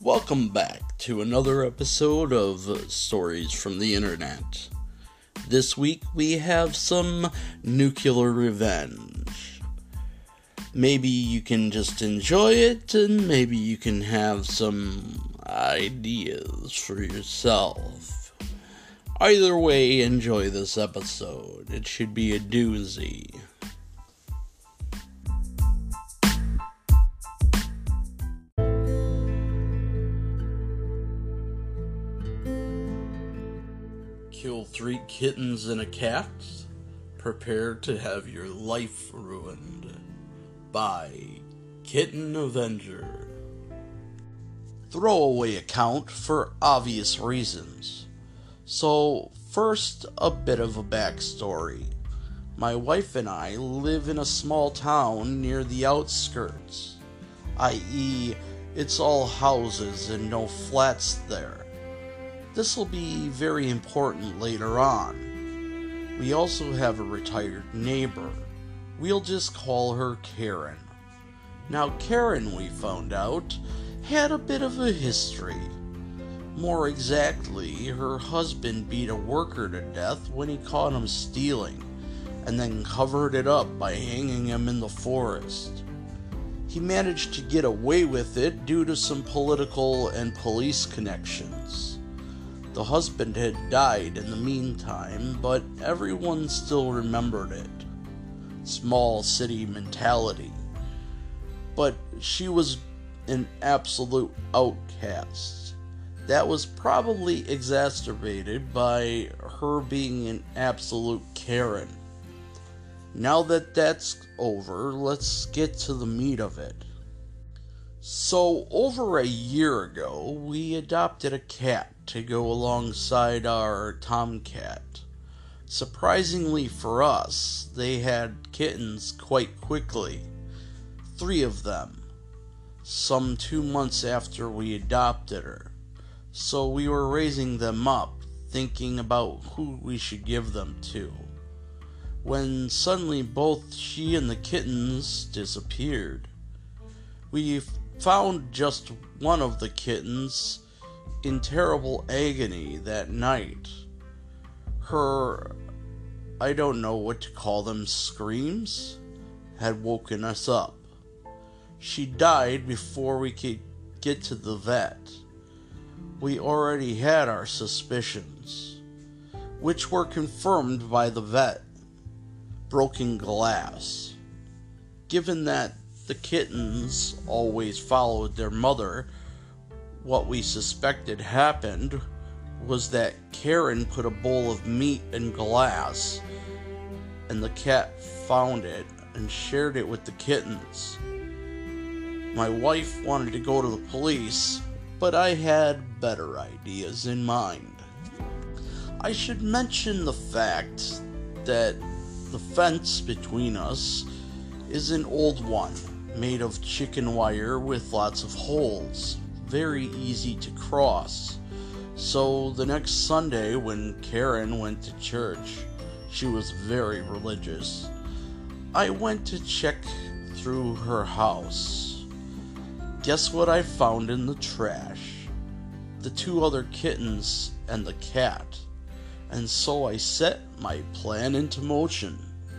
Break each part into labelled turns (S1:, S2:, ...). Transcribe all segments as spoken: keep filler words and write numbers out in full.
S1: Welcome back to another episode of Stories from the Internet. This week we have some nuclear revenge. Maybe you can just enjoy it, and maybe you can have some ideas for yourself. Either way, enjoy this episode. It should be a doozy. Kill three kittens and a cat. Prepare to have your life ruined. By Kitten Avenger. Throwaway account for obvious reasons. So, first, a bit of a backstory. My wife and I live in a small town near the outskirts, that is, it's all houses and no flats there. This will be very important later on. We also have a retired neighbor. We'll just call her Karen. Now, Karen, we found out, had a bit of a history. More exactly, her husband beat a worker to death when he caught him stealing, and then covered it up by hanging him in the forest. He managed to get away with it due to some political and police connections. The husband had died in the meantime, but everyone still remembered it. Small city mentality. But she was an absolute outcast. That was probably exacerbated by her being an absolute Karen. Now that that's over, let's get to the meat of it. So, over a year ago, we adopted a cat to go alongside our tomcat. Surprisingly for us, they had kittens quite quickly. Three of them. Some two months after we adopted her. So we were raising them up, thinking about who we should give them to, when suddenly both she and the kittens disappeared. We found just one of the kittens in terrible agony that night. Her, I don't know what to call them, screams had woken us up. She died before we could get to the vet. We already had our suspicions, which were confirmed by the vet. Broken glass. Given that the kittens always followed their mother, what we suspected happened was that Karen put a bowl of meat in glass, and the cat found it and shared it with the kittens. My wife wanted to go to the police, but I had better ideas in mind. I should mention the fact that the fence between us is an old one, made of chicken wire with lots of holes, very easy to cross. So the next Sunday when Karen went to church, she was very religious, I went to check through her house. Guess what I found in the trash? The two other kittens and the cat. And so I set my plan into motion.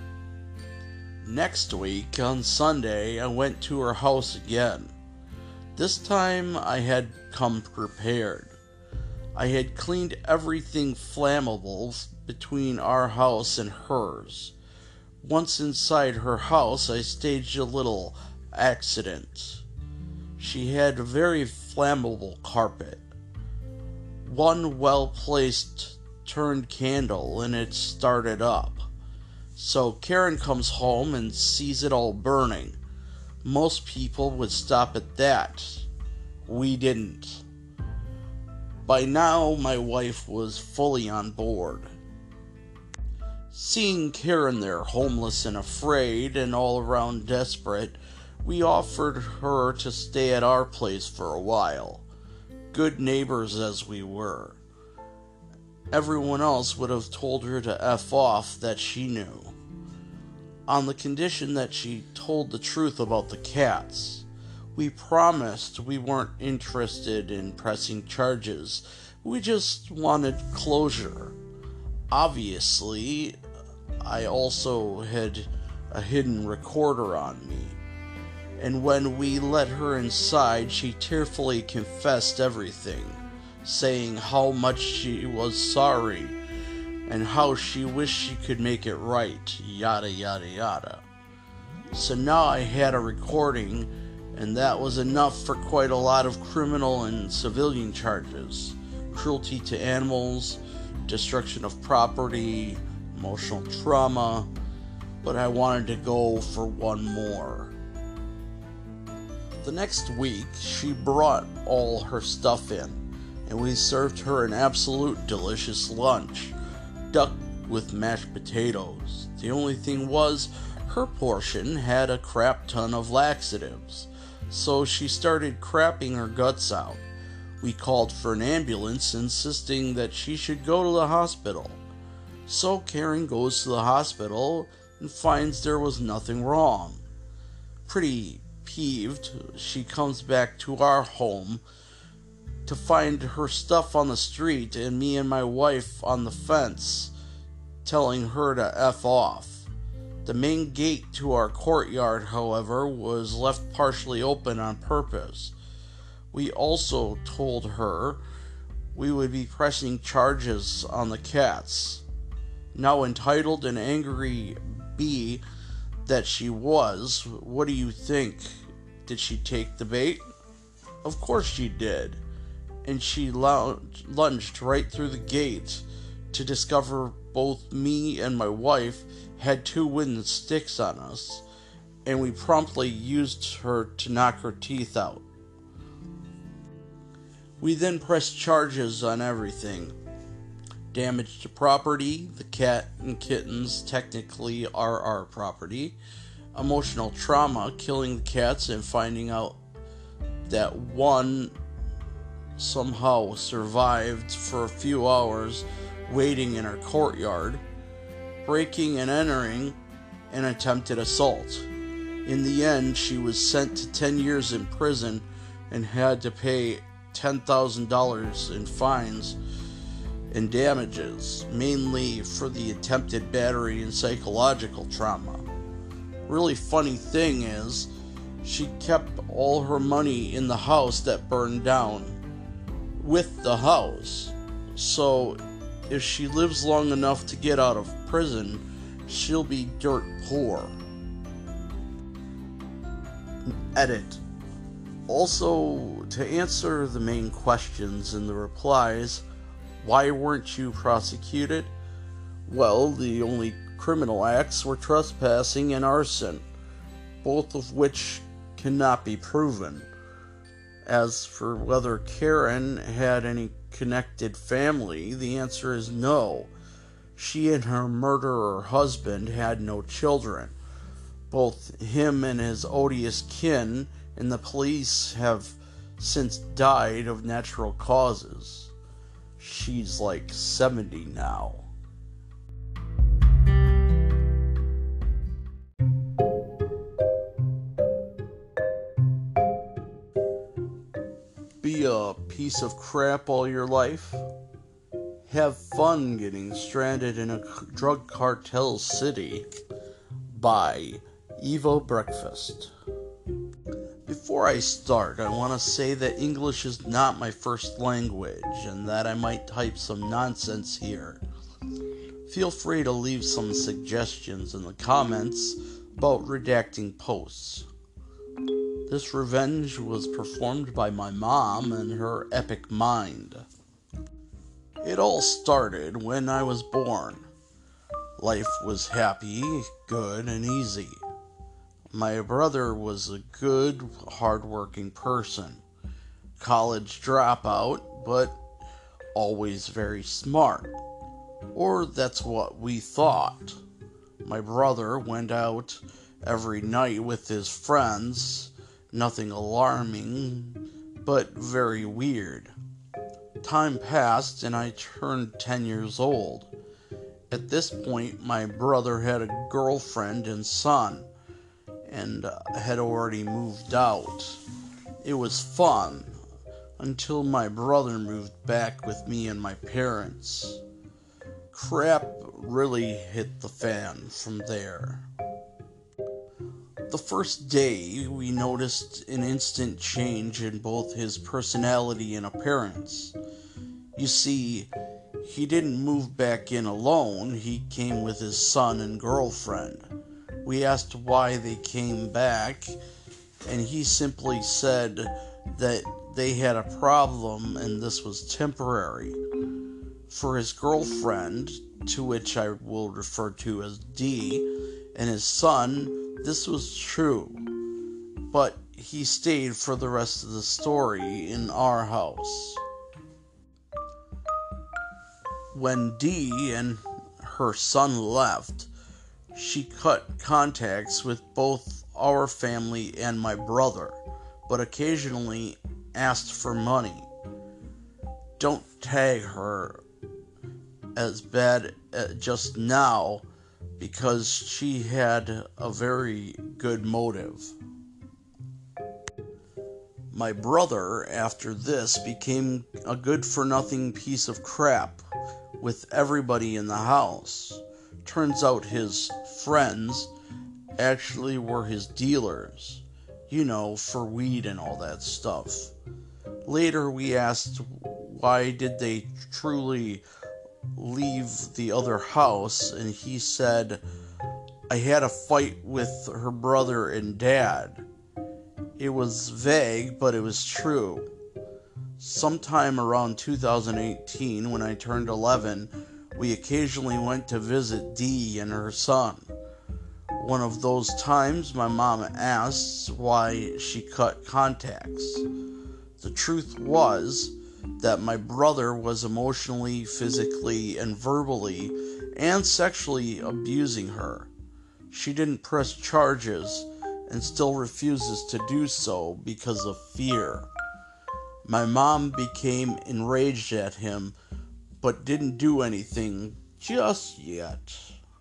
S1: Next week, on Sunday, I went to her house again. This time, I had come prepared. I had cleaned everything flammable between our house and hers. Once inside her house, I staged a little accident. She had a very flammable carpet. One well-placed turned candle, and it started up. So Karen comes home and sees it all burning. Most people would stop at that. We didn't. By now, my wife was fully on board. Seeing Karen there homeless and afraid and all around desperate, we offered her to stay at our place for a while. Good neighbors as we were. Everyone else would have told her to F off that she knew, on the condition that she told the truth about the cats. We promised we weren't interested in pressing charges. We just wanted closure. Obviously, I also had a hidden recorder on me. And when we let her inside, she tearfully confessed everything, saying how much she was sorry and how she wished she could make it right, yada yada yada. So now I had a recording, and that was enough for quite a lot of criminal and civilian charges: cruelty to animals, destruction of property, emotional trauma, but I wanted to go for one more. The next week, she brought all her stuff in, and we served her an absolute delicious lunch, duck with mashed potatoes. The only thing was, her portion had a crap ton of laxatives, so she started crapping her guts out. We called for an ambulance, insisting that she should go to the hospital. So Karen goes to the hospital and finds there was nothing wrong. Pretty peeved, she comes back to our home to find her stuff on the street and me and my wife on the fence telling her to F off. The main gate to our courtyard, however, was left partially open on purpose. We also told her we would be pressing charges on the cats. Now entitled and angry bee that she was, what do you think? Did she take the bait? Of course she did. And she lunged right through the gate to discover both me and my wife had two wooden sticks on us, and we promptly used her to knock her teeth out. We then pressed charges on everything. Damage to property, the cat and kittens technically are our property. Emotional trauma, killing the cats and finding out that one somehow survived for a few hours waiting in our courtyard. Breaking and entering, and attempted assault. In the end, she was sent to ten years in prison and had to pay ten thousand dollars in fines and damages, mainly for the attempted battery and psychological trauma. Really funny thing is, she kept all her money in the house that burned down with the house. So if she lives long enough to get out of prison, she'll be dirt poor. Edit. Also, to answer the main questions in the replies, why weren't you prosecuted? Well, the only criminal acts were trespassing and arson, both of which cannot be proven. As for whether Karen had any connected family, the answer is no. She and her murderer husband had no children. Both him and his odious kin and the police have since died of natural causes. She's like seventy now. Be a piece of crap all your life? Have fun getting stranded in a drug cartel city by Evo Breakfast. Before I start, I want to say that English is not my first language and that I might type some nonsense here. Feel free to leave some suggestions in the comments about redacting posts. This revenge was performed by my mom and her epic mind. It all started when I was born. Life was happy, good, and easy. My brother was a good, hard-working person. College dropout, but always very smart. Or that's what we thought. My brother went out every night with his friends. Nothing alarming, but very weird. Time passed and I turned ten years old. At this point, my brother had a girlfriend and son, and uh, had already moved out. It was fun until my brother moved back with me and my parents. Crap really hit the fan from there. The first day, we noticed an instant change in both his personality and appearance. You see, he didn't move back in alone, he came with his son and girlfriend. We asked why they came back, and he simply said that they had a problem and this was temporary. For his girlfriend, to which I will refer to as D, and his son, this was true, but he stayed for the rest of the story in our house. When Dee and her son left, she cut contacts with both our family and my brother, but occasionally asked for money. Don't tag her as bad as just now, because she had a very good motive. My brother, after this, became a good-for-nothing piece of crap with everybody in the house. Turns out his friends actually were his dealers, you know, for weed and all that stuff. Later we asked why did they truly leave the other house, and he said, I had a fight with her brother and dad. It was vague, but it was true. Sometime around two thousand eighteen, when I turned eleven, we occasionally went to visit Dee and her son. One of those times, my mom asked why she cut contacts. The truth was that my brother was emotionally, physically, and verbally and sexually abusing her. She didn't press charges and still refuses to do so because of fear. My mom became enraged at him, but didn't do anything just yet.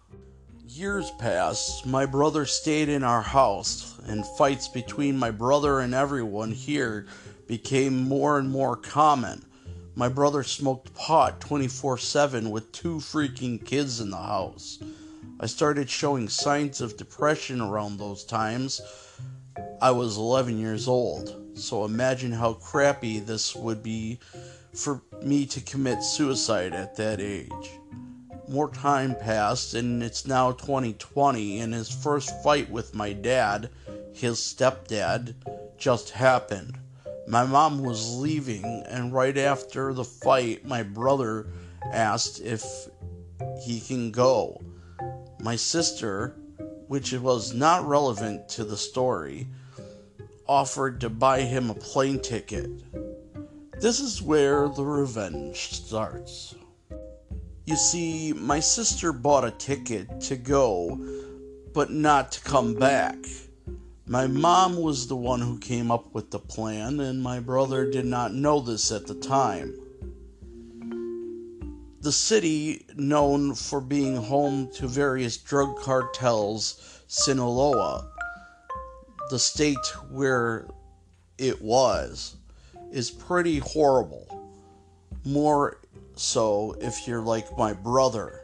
S1: Years passed. My brother stayed in our house, and fights between my brother and everyone here became more and more common. My brother smoked pot twenty-four seven with two freaking kids in the house. I started showing signs of depression around those times. I was eleven years old, so imagine how crappy this would be for me to commit suicide at that age. More time passed, and it's now twenty twenty, and his first fight with my dad, his stepdad, just happened. My mom was leaving, and right after the fight, my brother asked if he can go. My sister, which was not relevant to the story, offered to buy him a plane ticket. This is where the revenge starts. You see, my sister bought a ticket to go, but not to come back. My mom was the one who came up with the plan, and my brother did not know this at the time. The city, known for being home to various drug cartels, Sinaloa, the state where it was, is pretty horrible. More so if you're like my brother.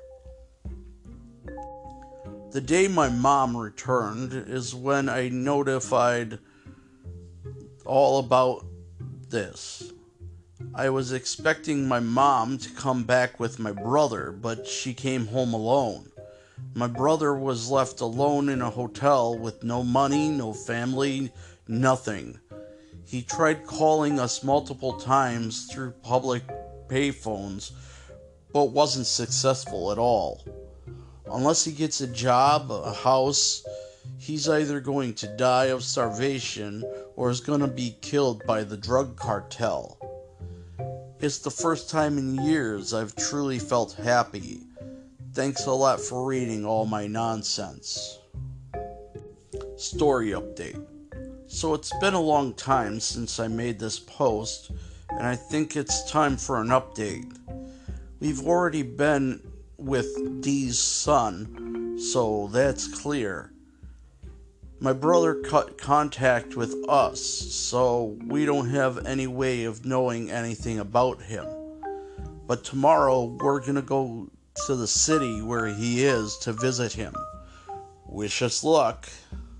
S1: The day my mom returned is when I notified all about this. I was expecting my mom to come back with my brother, but she came home alone. My brother was left alone in a hotel with no money, no family, nothing. He tried calling us multiple times through public payphones, but wasn't successful at all. Unless he gets a job, a house, he's either going to die of starvation or is going to be killed by the drug cartel. It's the first time in years I've truly felt happy. Thanks a lot for reading all my nonsense. Story update. So it's been a long time since I made this post, and I think it's time for an update. We've already been with Dee's son, so that's clear. My brother cut contact with us, so we don't have any way of knowing anything about him. But tomorrow we're gonna go to the city where he is to visit him. Wish us luck.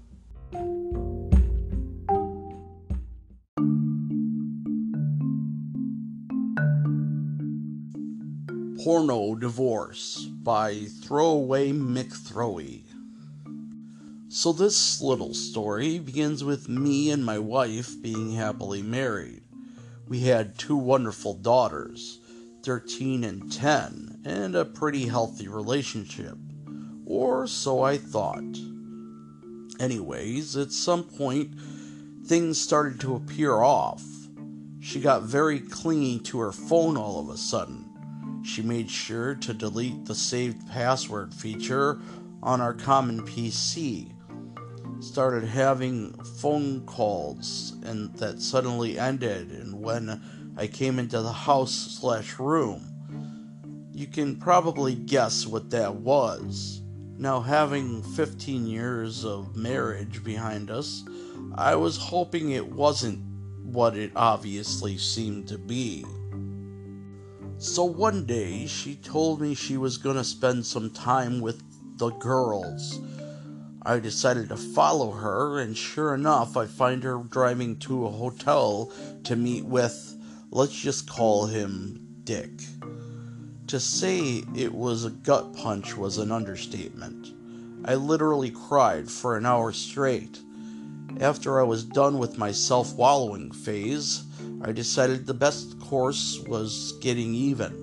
S1: Porno Divorce by Throwaway McThrowy. So this little story begins with me and my wife being happily married. We had two wonderful daughters, thirteen and ten, and a pretty healthy relationship. Or so I thought. Anyways, at some point, things started to appear off. She got very clingy to her phone all of a sudden. She made sure to delete the saved password feature on our common P C. Started having phone calls and that suddenly ended, and when I came into the house slash room, you can probably guess what that was. Now, having fifteen years of marriage behind us, I was hoping it wasn't what it obviously seemed to be. So one day, she told me she was going to spend some time with the girls. I decided to follow her, and sure enough, I find her driving to a hotel to meet with, let's just call him Dick. To say it was a gut punch was an understatement. I literally cried for an hour straight. After I was done with my self-wallowing phase, I decided the best course was getting even.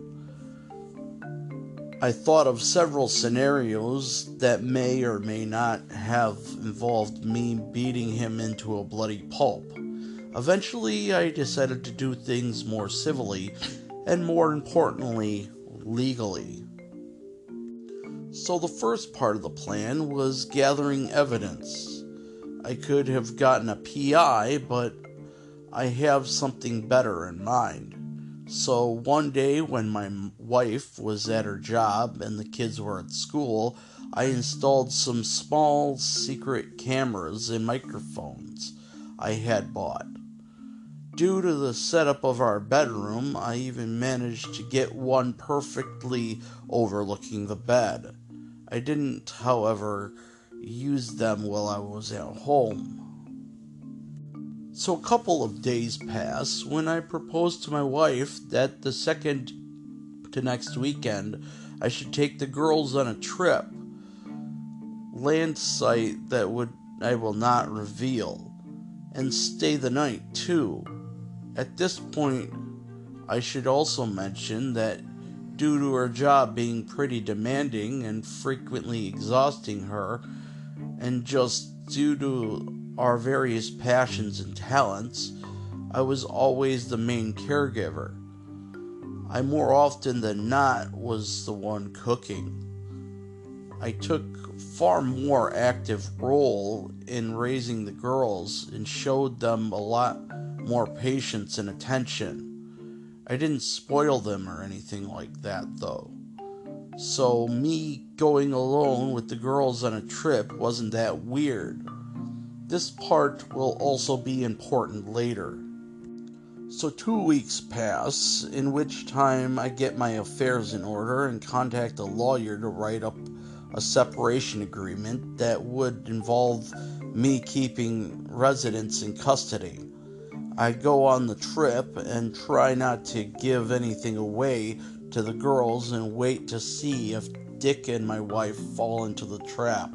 S1: I thought of several scenarios that may or may not have involved me beating him into a bloody pulp. Eventually, I decided to do things more civilly, and more importantly, legally. So the first part of the plan was gathering evidence. I could have gotten a P I, but I have something better in mind. So one day when my wife was at her job and the kids were at school, I installed some small secret cameras and microphones I had bought. Due to the setup of our bedroom, I even managed to get one perfectly overlooking the bed. I didn't, however, use them while I was at home. So a couple of days pass when I proposed to my wife that the second to next weekend I should take the girls on a trip. Land site that would I will not reveal. And stay the night too. At this point, I should also mention that due to her job being pretty demanding and frequently exhausting her, and just due to our various passions and talents, I was always the main caregiver. I more often than not was the one cooking. I took far more active role in raising the girls and showed them a lot more patience and attention. I didn't spoil them or anything like that though. So me going alone with the girls on a trip wasn't that weird. This part will also be important later. So two weeks pass, in which time I get my affairs in order and contact a lawyer to write up a separation agreement that would involve me keeping residents in custody. I go on the trip and try not to give anything away to the girls and wait to see if Dick and my wife fall into the trap.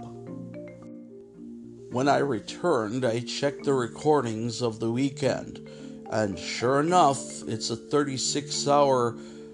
S1: When I returned, I checked the recordings of the weekend, and sure enough, it's a thirty-six hour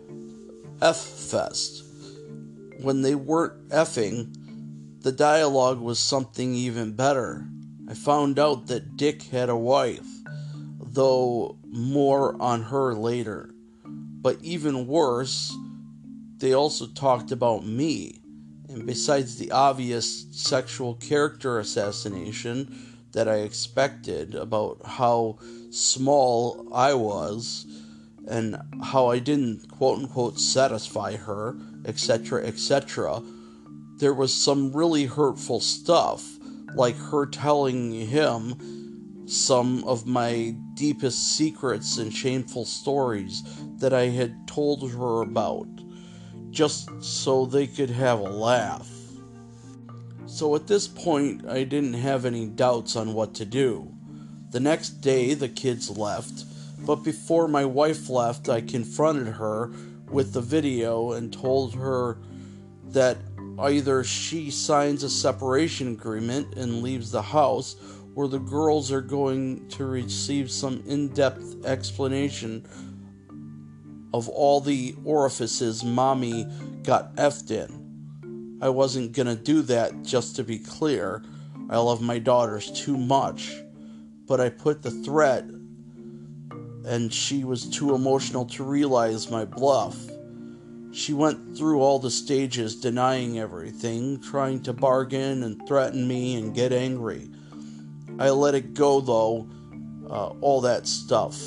S1: F-fest. When they weren't effing, the dialogue was something even better. I found out that Dick had a wife, though more on her later. But even worse, they also talked about me. And besides the obvious sexual character assassination that I expected about how small I was and how I didn't quote-unquote satisfy her, et cetera, et cetera, there was some really hurtful stuff, like her telling him some of my deepest secrets and shameful stories that I had told her about, just so they could have a laugh. So at this point, I didn't have any doubts on what to do. The next day, the kids left, but before my wife left, I confronted her with the video and told her that either she signs a separation agreement and leaves the house, or the girls are going to receive some in-depth explanation of all the orifices mommy got effed in. I wasn't gonna do that, just to be clear. I love my daughters too much. But I put the threat, and she was too emotional to realize my bluff. She went through all the stages, denying everything, trying to bargain and threaten me and get angry. I let it go, though, uh, all that stuff.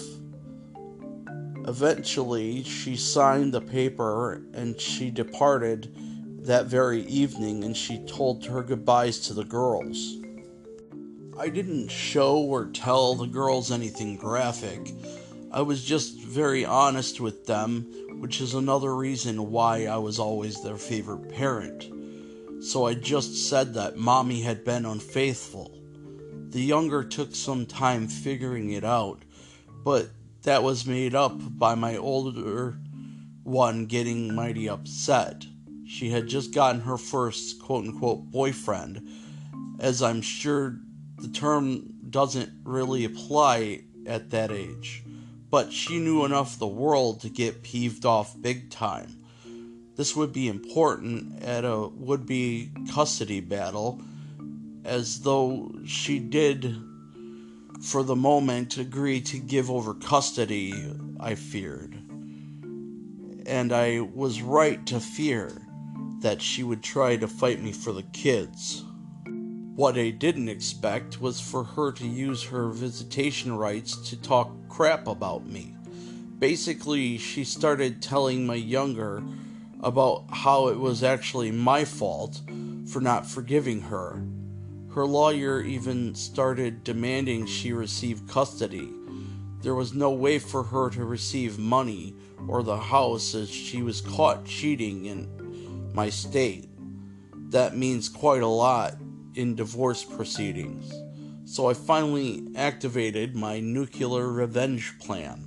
S1: Eventually, she signed the paper and she departed that very evening, and she told her goodbyes to the girls. I didn't show or tell the girls anything graphic. I was just very honest with them, which is another reason why I was always their favorite parent. So I just said that mommy had been unfaithful. The younger took some time figuring it out, but that was made up by my older one getting mighty upset. She had just gotten her first quote-unquote boyfriend, as I'm sure the term doesn't really apply at that age, but she knew enough of the world to get peeved off big time. This would be important at a would-be custody battle, as though she did, for the moment, agree to give over custody, I feared. And I was right to fear that she would try to fight me for the kids. What I didn't expect was for her to use her visitation rights to talk crap about me. Basically, she started telling my younger about how it was actually my fault for not forgiving her. Her lawyer even started demanding she receive custody. There was no way for her to receive money or the house, as she was caught cheating in my state. That means quite a lot in divorce proceedings. So I finally activated my nuclear revenge plan.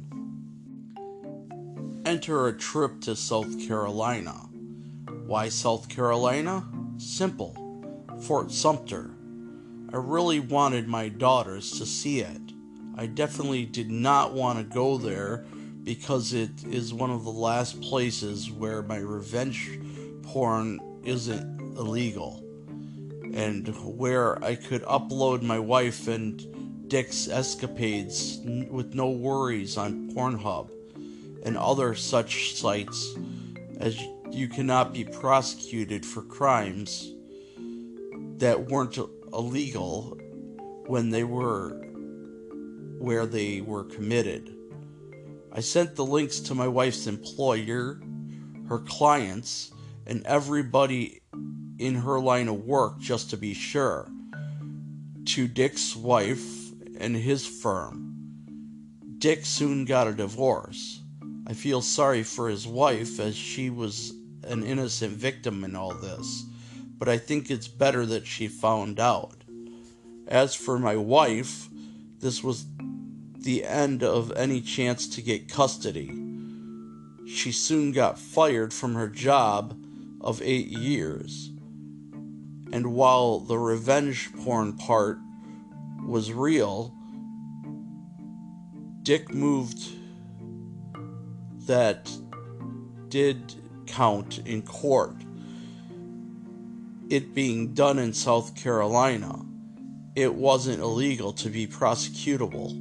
S1: Enter a trip to South Carolina. Why South Carolina? Simple. Fort Sumter. I really wanted my daughters to see it. I definitely did not want to go there because it is one of the last places where my revenge porn isn't illegal, and where I could upload my wife and Dick's escapades with no worries on Pornhub and other such sites, as you cannot be prosecuted for crimes that weren't illegal when they were where they were committed. I sent the links to my wife's employer, her clients, and everybody in her line of work just to be sure, to Dick's wife and his firm. Dick soon got a divorce. I feel sorry for his wife, as she was an innocent victim in all this, but I think it's better that she found out. As for my wife, this was the end of any chance to get custody. She soon got fired from her job of eight years. And while the revenge porn part was real, Dick moved that did count in court. It being done in South Carolina, it wasn't illegal to be prosecutable.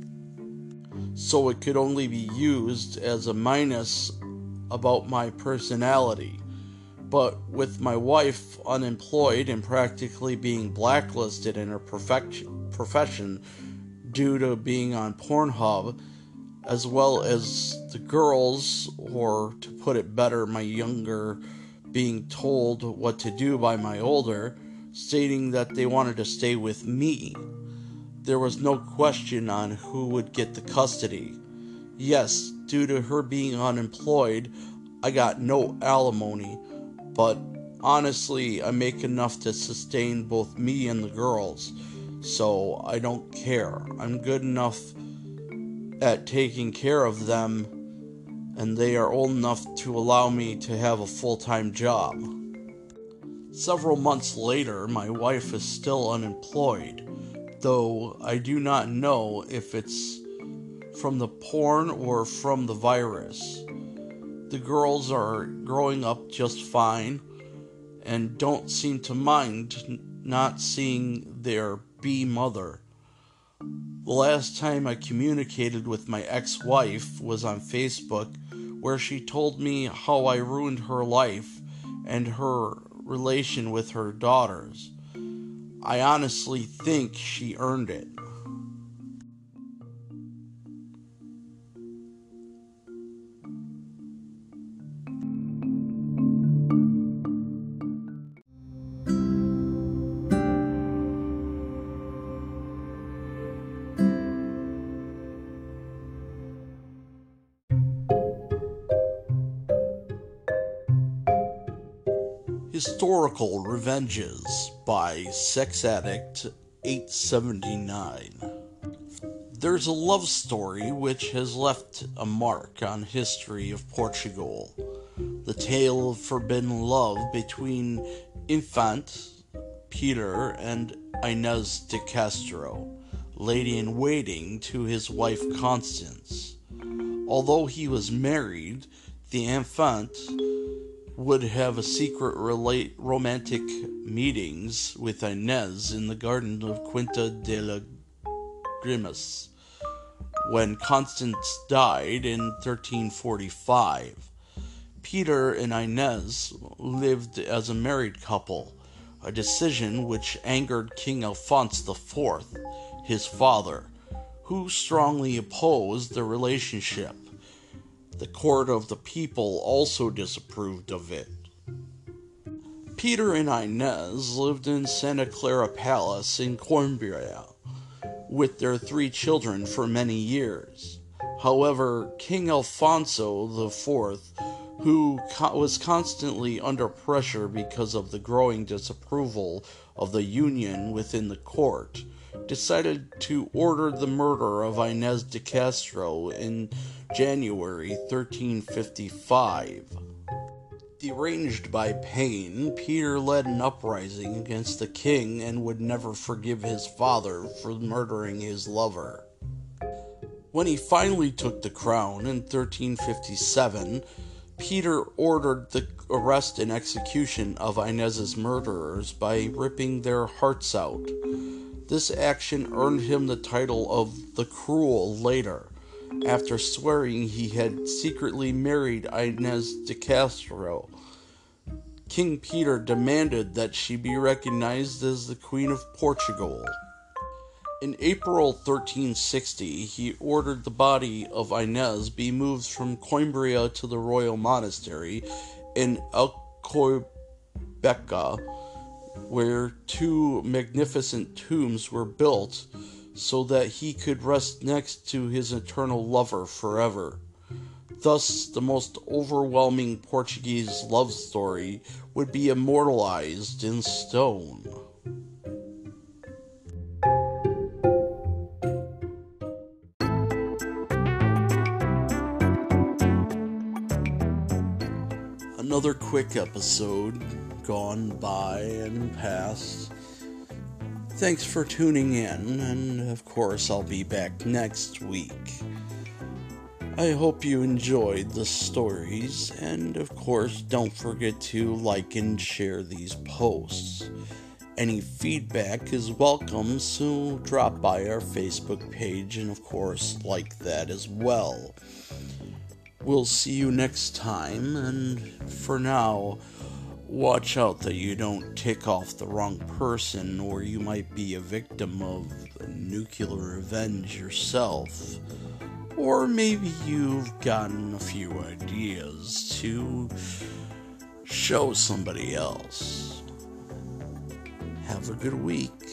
S1: So it could only be used as a minus about my personality. But with my wife unemployed and practically being blacklisted in her profession due to being on Pornhub, as well as the girls, or to put it better, my younger, being told what to do by my older, stating that they wanted to stay with me. There was no question on who would get the custody. Yes, due to her being unemployed, I got no alimony, but honestly, I make enough to sustain both me and the girls, so I don't care. I'm good enough at taking care of them, and they are old enough to allow me to have a full-time job. Several months later, my wife is still unemployed, though I do not know if it's from the porn or from the virus. The girls are growing up just fine and don't seem to mind not seeing their bee mother. The last time I communicated with my ex-wife was on Facebook, where she told me how I ruined her life and her relation with her daughters. I honestly think she earned it. Historical Revenges by Sex Addict eight seventy-nine. There's a love story which has left a mark on history of Portugal. The tale of forbidden love between Infante Peter and Inez de Castro, lady-in-waiting to his wife Constance. Although he was married, the Infante would have a secret relate romantic meetings with Inez in the garden of Quinta de la Grimas when Constance died in thirteen forty-five. Peter and Inez lived as a married couple, a decision which angered King Alphonse the Fourth, his father, who strongly opposed the relationship. The court of the people also disapproved of it. Peter and Inez lived in Santa Clara Palace in Coimbra with their three children for many years. However, King Alfonso the Fourth, who co- was constantly under pressure because of the growing disapproval of the union within the court, decided to order the murder of Inez de Castro in January thirteen fifty-five. Deranged by pain, Peter led an uprising against the king and would never forgive his father for murdering his lover. When he finally took the crown in thirteen fifty-seven, Peter ordered the arrest and execution of Inez's murderers by ripping their hearts out. This action earned him the title of the Cruel later, after swearing he had secretly married Inez de Castro. King Peter demanded that she be recognized as the Queen of Portugal. In April thirteen sixty, he ordered the body of Inez be moved from Coimbra to the royal monastery in Alcobeca, where two magnificent tombs were built so that he could rest next to his eternal lover forever. Thus, the most overwhelming Portuguese love story would be immortalized in stone. Another quick episode gone by and past. Thanks for tuning in, and of course I'll be back next week. I hope you enjoyed the stories, and of course don't forget to like and share these posts. Any feedback is welcome, so drop by our Facebook page and of course like that as well. We'll see you next time, and for now, watch out that you don't tick off the wrong person, or you might be a victim of nuclear revenge yourself. Or maybe you've gotten a few ideas to show somebody else. Have a good week.